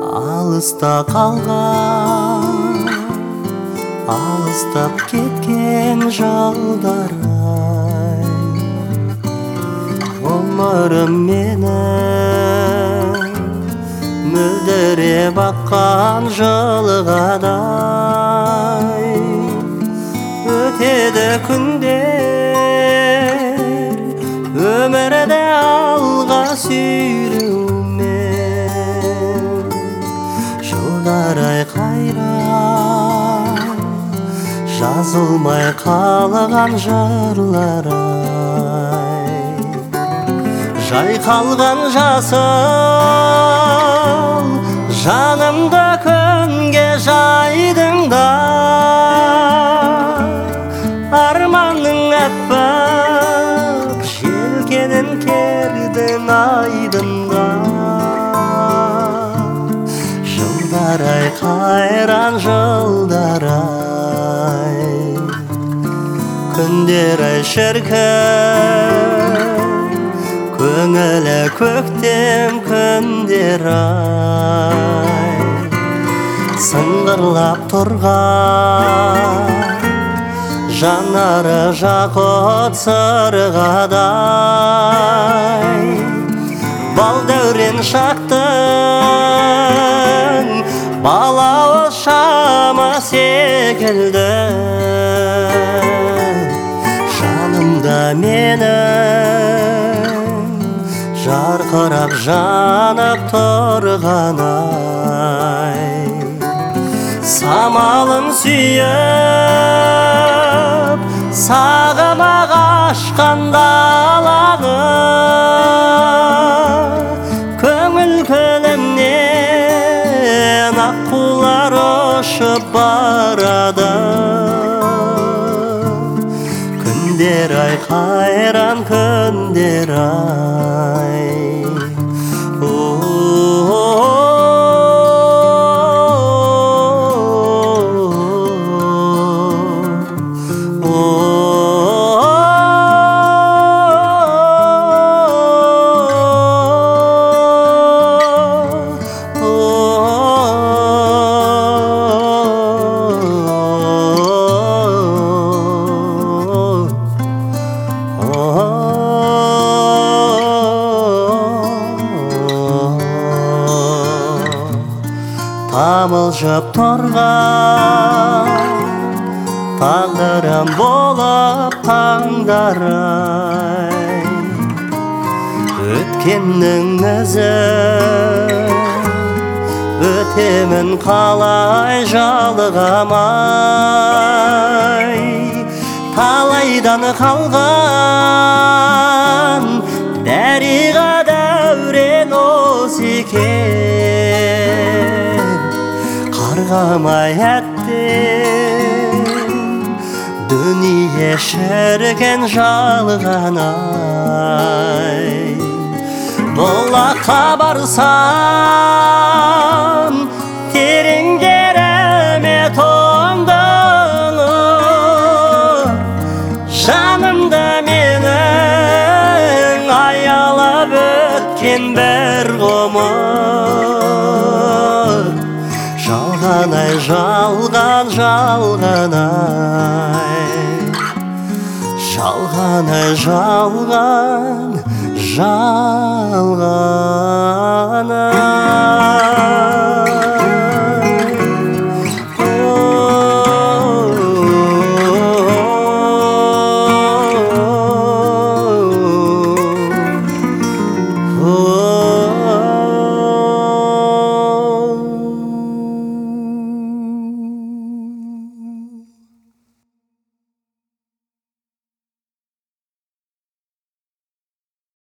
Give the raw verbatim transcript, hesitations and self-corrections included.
Алыста қалған, алыстап кеткен жолдар-ай, ғұмырым менің мөлдіреп аққан жылғадай. Өтеді күндер өмірді алға сүйреумен, жылдар-ай қайран жазылмай қалған жырлар-ай. Жайқалған жасыл жанымды күнге жайдың да, арманның әппақ желкенін кердің айдында. Жылдар-ай қайран жылдар-ай, күндер-ай шіркін, көңілі көктем күндер-ай. Сыңғырлап тұрған жанары жақұт сырғадай, бал дәурен шақтың балауыз шама секілді. Жанымда менің жарқырап жанып тұрған-ай, самалын сүйіп сағымақ ашқан даланы, көңіл көлімнен аққулар ұшып барады. Күндер-ай қайран күндер-ай, тамылжып тұрған тағдырым болып таңдар-ай. Өткеннің ізі өтемін қалай жалығамай, талайдан қалған дәриға дәурен осы екен. Қарғамай әттен дүние шіркін жалған-ай. Бұлаққа барсам тереңдеріме тоңдыңы, жанымда менің аялап өткен бір ғұмыр. Жалған-ай жалған, жалған-ай, жалған-ай жалған, жалған-ай.